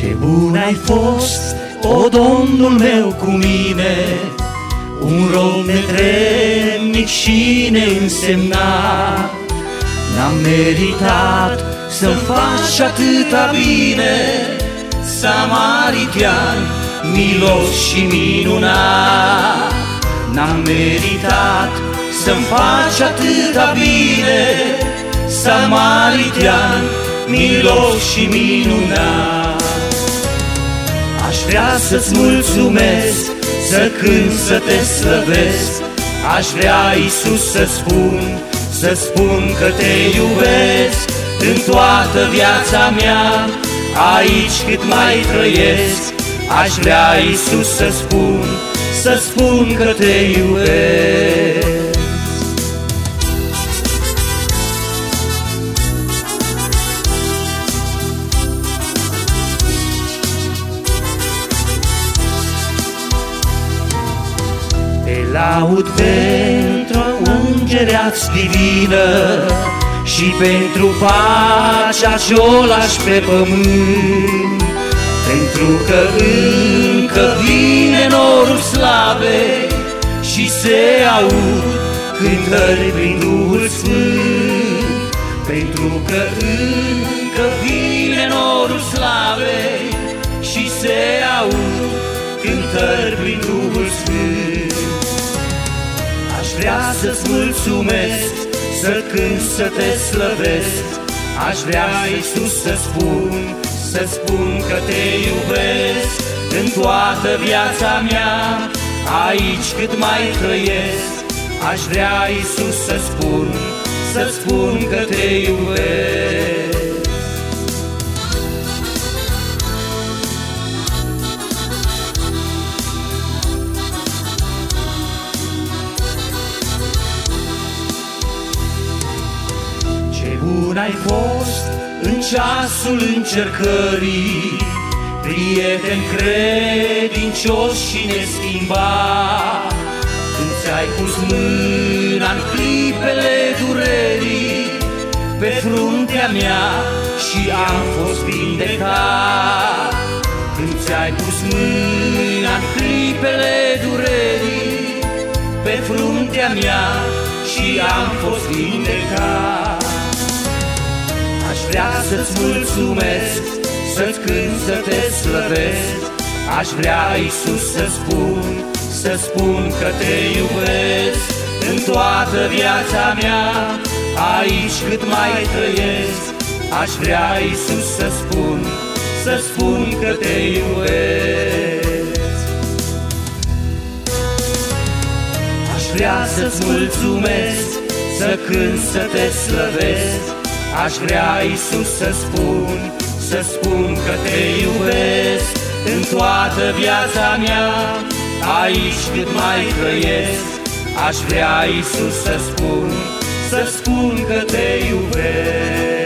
Ce bun ai fost, o Domnul meu, cu mine, un rob netrebnic și neînsemnat. N-am meritat să-mi faci atâta bine, samaritian, milos și minunat. N-am meritat să-mi faci atâta bine, samaritian, milos și minunat. Aș vrea să-ți mulțumesc, să cânt, să te slăvesc. Aș vrea, Iisus, să spun că te iubesc în toată viața mea, aici cât mai trăiesc. Aș vrea, Iisus, să spun că te iubesc. Te laud pentru îngereați divină și pentru pacea ce-o lași pe pământ, pentru că încă vine norul slavei și se aud cântări prin Duhul Sfânt. Pentru că încă vine norul slavei și se aud cântări prin Duhul Sfânt. Aș vrea să-ți mulțumesc, să cânt, să te slăvesc. Aș vrea, Iisus, să spun că te iubesc în toată viața mea, aici cât mai trăiesc. Aș vrea, Iisus, să spun că te iubesc. Bun ai fost în ceasul încercării, prieten credincios și neschimbat. Când ți-ai pus mâna în clipele durerii pe fruntea mea și am fost vindecat. Când ți-ai pus mâna în clipele durerii pe fruntea mea și am fost vindecat. Aș vrea să-ți mulțumesc, să-ți cânt, să te slăvesc. Aș vrea, Iisus, să spun că te iubesc în toată viața mea, aici cât mai trăiesc. Aș vrea, Iisus, să spun că te iubesc. Aș vrea să-ți mulțumesc, să cânt, să te slăvesc. Aș vrea, Iisus, să spun că te iubesc în toată viața mea, aici cât mai trăiesc. Aș vrea, Iisus, să spun că te iubesc.